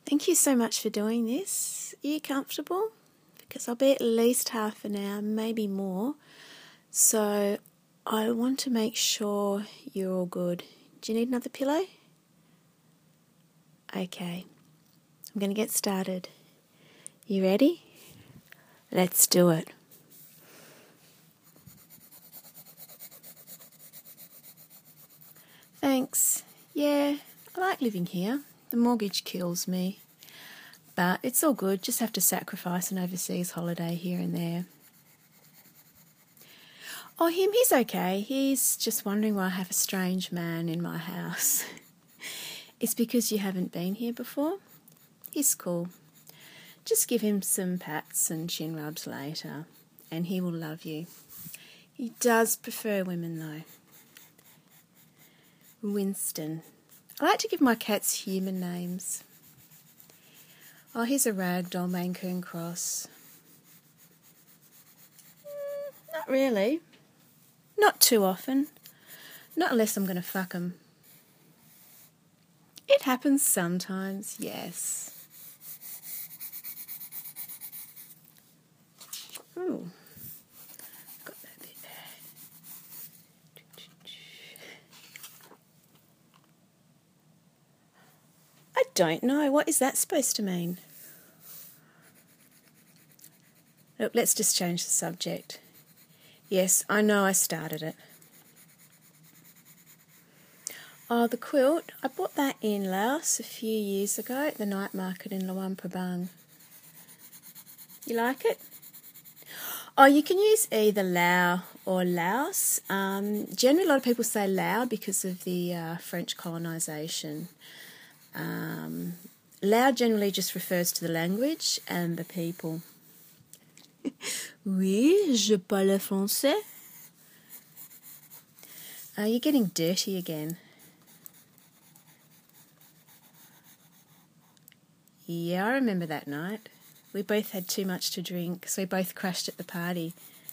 Thank you so much for doing this. Are you comfortable? Because I'll be at least half an hour, maybe more. So I want to make sure you're all good. Do you need another pillow? Okay. I'm going to get started. You ready? Let's do it. Thanks. Yeah, I like living here. The mortgage kills me. But it's all good, just have to sacrifice an overseas holiday here and there. Oh, him, he's okay. He's just wondering why I have a strange man in my house. It's because you haven't been here before. He's cool. Just give him some pats and chin rubs later, and he will love you. He does prefer women, though. Winston. I like to give my cats human names. Oh, here's a ragdoll Maine Coon cross. Not really. Not too often. Not unless I'm going to fuck him. It happens sometimes, yes. Ooh. Got that bit there. I don't know. What is that supposed to mean? Look, let's just change the subject. Yes, I know I started it. Oh, the quilt. I bought that in Laos a few years ago at the night market in Luang Prabang. You like it? Oh, you can use either Lao or Laos. Generally, a lot of people say Lao because of the French colonisation. Lao generally just refers to the language and the people. Oui, je parle français. You're getting dirty again. Yeah, I remember that night. We both had too much to drink, so we both crashed at the party.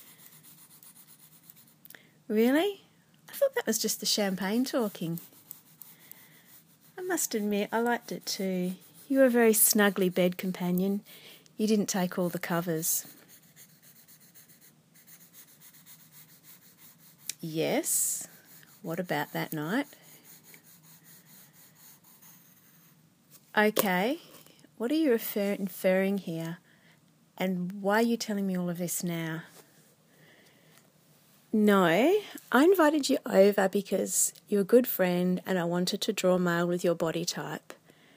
Really? I thought that was just the champagne talking. I must admit, I liked it too. You were a very snuggly bed companion. You didn't take all the covers. Yes. What about that night? Okay. What are you inferring here? And why are you telling me all of this now? No, I invited you over because you're a good friend and I wanted to draw mail with your body type.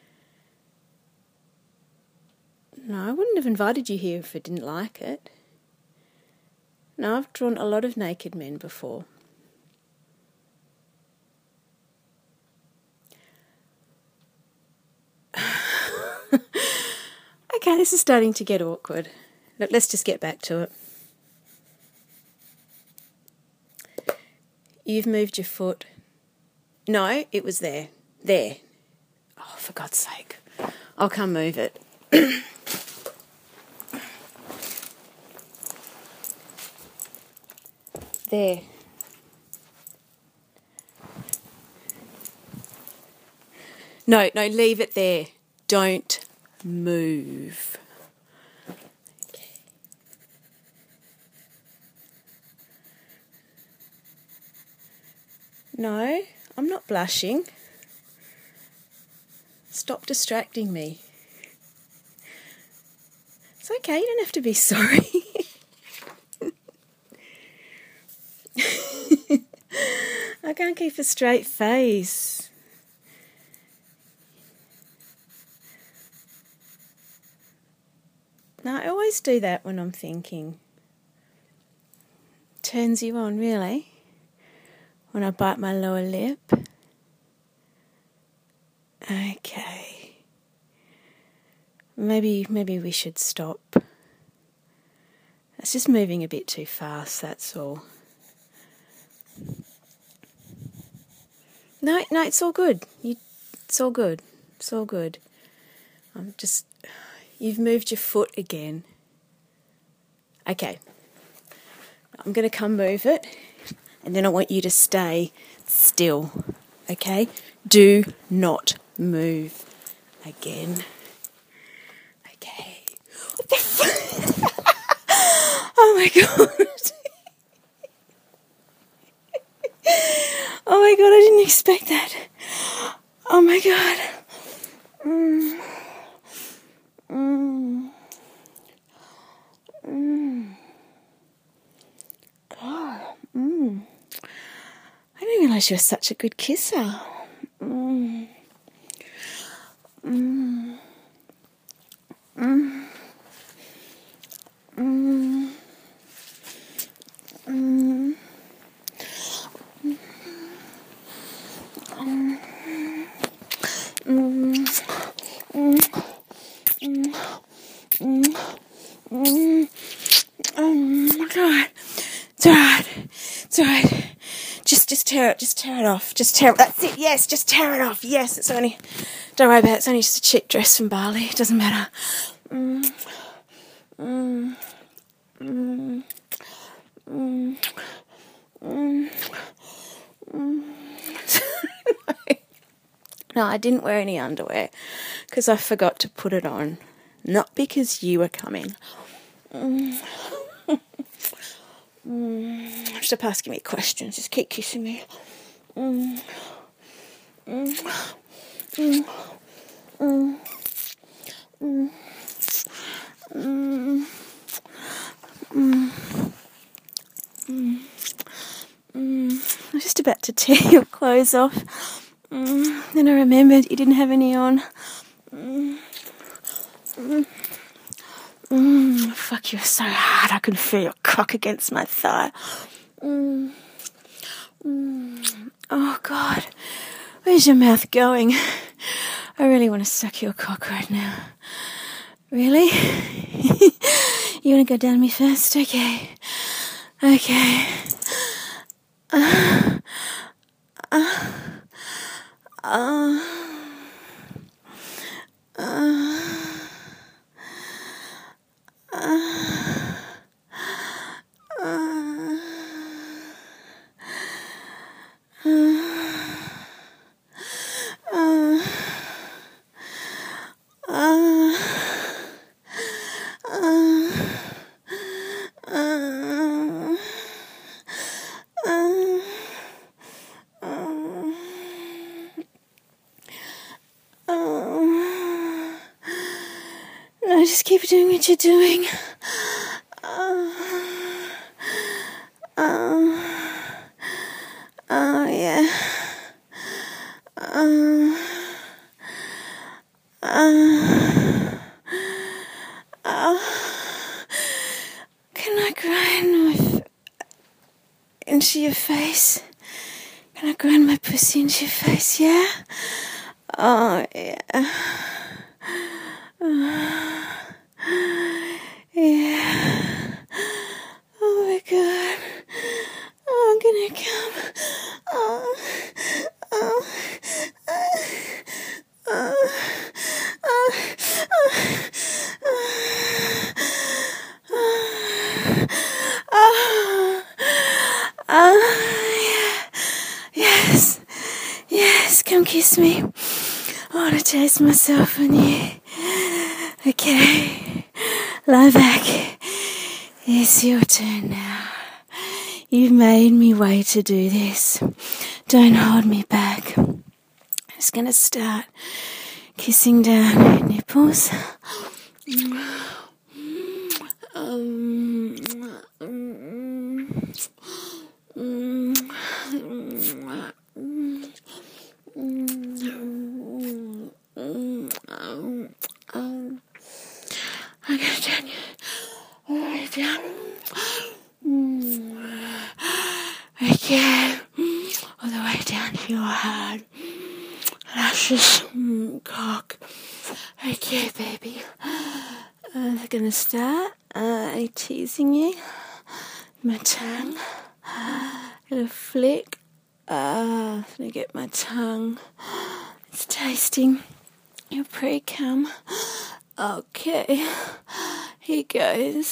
No, I wouldn't have invited you here if I didn't like it. No, I've drawn a lot of naked men before. Okay, this is starting to get awkward. Look, let's just get back to it. You've moved your foot. No, it was there. There. Oh, for God's sake. I'll come move it. There. No, leave it there. Don't move. Okay. No, I'm not blushing. Stop distracting me. It's okay, you don't have to be sorry. I can't keep a straight face. No, I always do that when I'm thinking. Turns you on, really? When I bite my lower lip? Okay. Maybe we should stop. It's just moving a bit too fast, that's all. No, it's all good. It's all good. It's all good. You've moved your foot again. Okay. I'm going to come move it, and then I want you to stay still. Okay? Do not move again. okay. What the oh my god. Oh my god, I didn't expect that. Oh my god. God. I didn't realise you were such a good kisser. Oh my god. It's alright. It's alright. Just tear it off. That's it, yes, just tear it off. Yes, it's only, don't worry about it, it's only just a cheap dress from Bali. It doesn't matter. No, I didn't wear any underwear because I forgot to put it on. Not because you were coming. Stop asking me questions. Just keep kissing me. I was just about to tear your clothes off. Then I remembered you didn't have any on. Fuck, you're so hard. I can feel your cock against my thigh. Oh God, where's your mouth going? I really want to suck your cock right now. Really? You want to go down me first? Okay. Okay. No, just keep doing what you're doing. Yeah. Can I grind into your face? Can I grind my pussy into your face? Yeah. Oh yeah. Yeah. Oh my god. Oh, I'm gonna come. Oh. Yes. Yes, come kiss me. I want to taste myself on you. Okay. Lie back. It's your turn now. You've made me wait to do this. Don't hold me back. I'm just going to start kissing down your nipples. I'm going to turn you all the way down. Okay. All the way down to your heart. Lashes, cock. Okay, baby. I'm going to start teasing you. My tongue. Gonna flick. I'm gonna get my tongue. It's tasting your pre-cum. Okay. Here goes.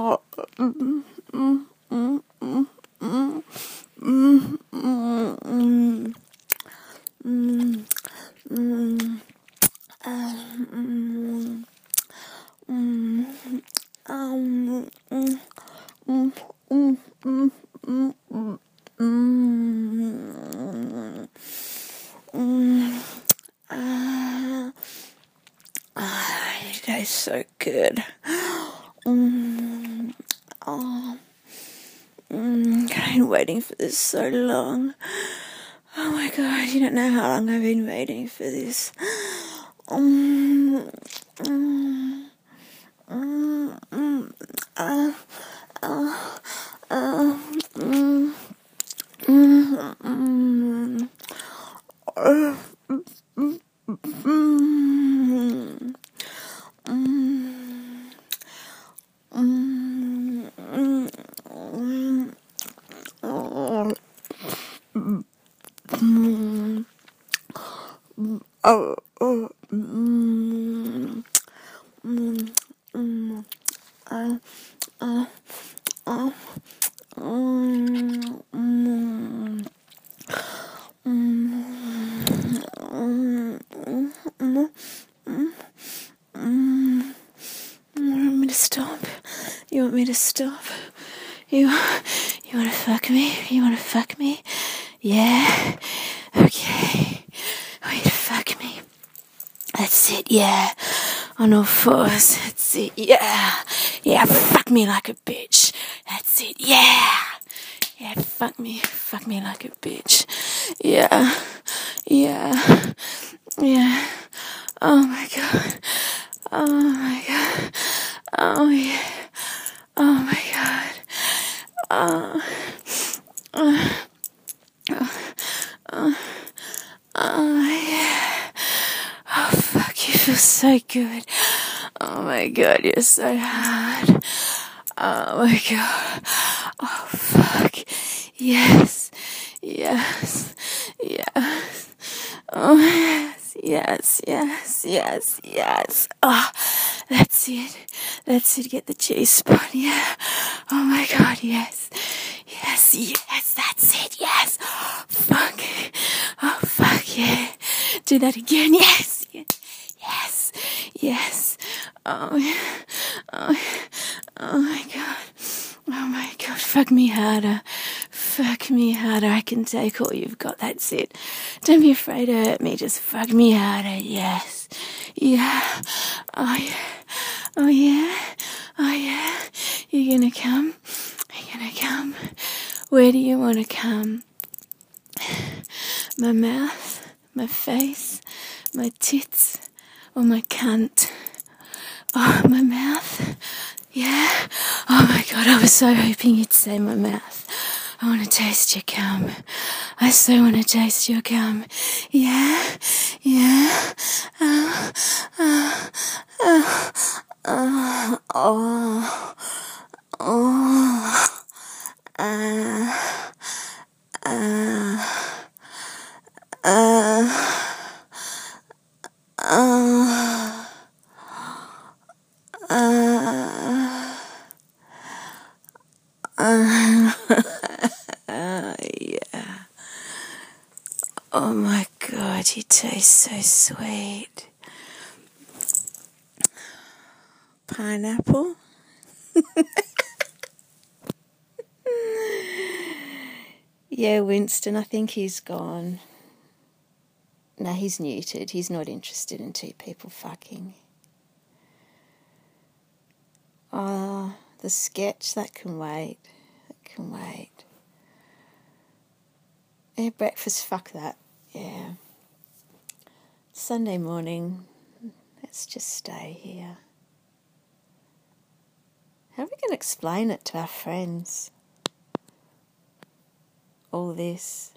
It tastes so good. I've been waiting for this so long. Oh my god, you don't know how long I've been waiting for this. Stop. You want me to stop? You want to fuck me? You want to fuck me? Yeah? Okay. Want you to fuck me? That's it, yeah. On all fours. That's it, yeah. Yeah, fuck me like a bitch. That's it, yeah. Yeah, fuck me like a bitch. Yeah. Yeah. Yeah. Oh my god. Oh my god. Oh yeah. Oh my god. Oh yeah. Oh fuck, you feel so good. Oh my god, you're so hard. Oh my god. Oh fuck. Yes. Yes. Yes. Oh yes. Yes. Yes. Yes. Yes. Oh, that's it. That's it. Get the G-spot. Yeah. Oh my god. Yes. Yes. Yes. That's it. Yes. Fuck. Oh fuck yeah. Do that again. Yes. Yes. Yes. Oh yeah. Oh yeah. Oh my god. Oh my god. Fuck me harder. Fuck me harder. I can take all you've got. That's it. Don't be afraid to hurt me. Just fuck me harder. Yes. Yeah. Oh yeah. Oh yeah. Oh yeah. You gonna come? You gonna come? Where do you want to come? My mouth? My face? My tits? Or my cunt? Oh, my mouth? Yeah? Oh my god, I was so hoping you'd say my mouth. I want to taste your cum. I so want to taste your cum. Yeah? Yeah? Yeah. Oh my god, you taste so sweet. Pineapple? Yeah, Winston, I think he's gone. No, he's neutered. He's not interested in two people fucking. Oh, the sketch, that can wait. That can wait. Yeah, breakfast, fuck that. Yeah. Sunday morning, let's just stay here. How are we going to explain it to our friends? All this.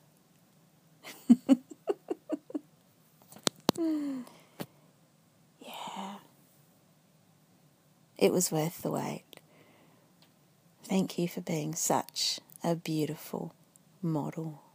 Yeah. It was worth the wait. Thank you for being such a beautiful model.